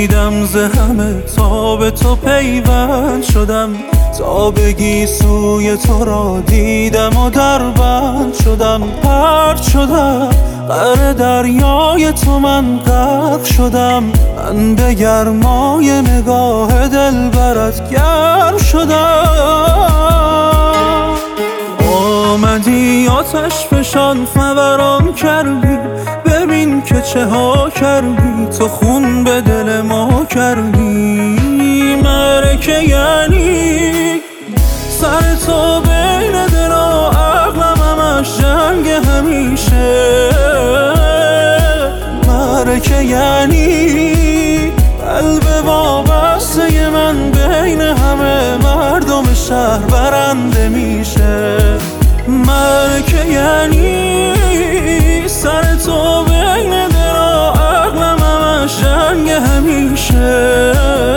کشیدم ز همه تا به تو پیوند شدم، تا بگی سوی تو را دیدم و دربند شدم. پرت شدم غرق دریای تو من غرق شدم، من به گرمای نگاه دلبرت گرم شدم. آمدی آتش فشان فوران کردی، ببین که چه ها کردی، تو خون به دل ما کردی. معرکه یعنی سر تو بین دل و عقلم، همش جنگ همیشه. معرکه یعنی قلب وابسته من بین همه مردم شهر برنده میشه. معرکه یعنی سر تو بین دل و عقلم، همش جنگ همیشه.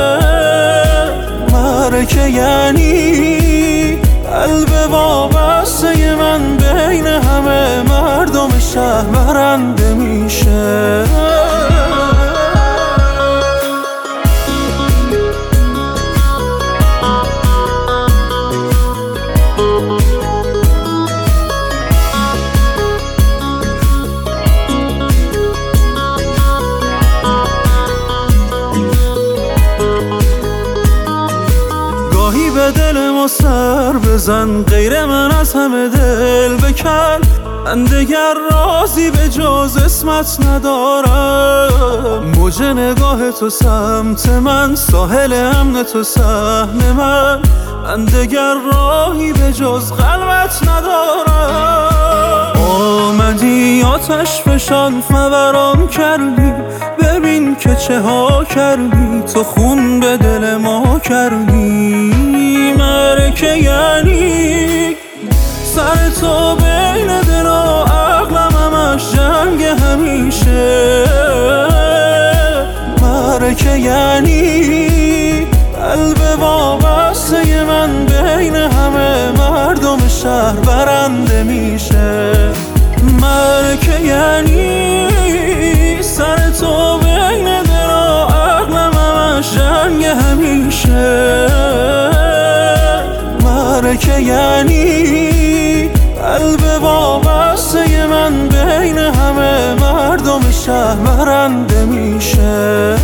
معرکه یعنی قلب وابسته من بین همه مردم شهر برنده میشه. به دل ما سر بزن، غیر من از همه دل بکن. من دگر رازی به جز اسمت ندارم. موج نگاه تو سمت من، ساحل امن تو صحن من. من دگر راهی به جز قلبت ندارم. آمدی آتش فشان فوران کردی، ببین که چه ها کردی، تو خون به دل ما کردی. معرکه یعنی سر تو بین دل و عقلم، همش جنگ همیشه. معرکه یعنی قلب وابسته من بین همه مردم شهر برنده میشه. معرکه یعنی سر تو بین دل و عقلم، همش جنگ همیشه. معرکه یعنی قلب وابسته من بین همه مردم شهر برنده میشه.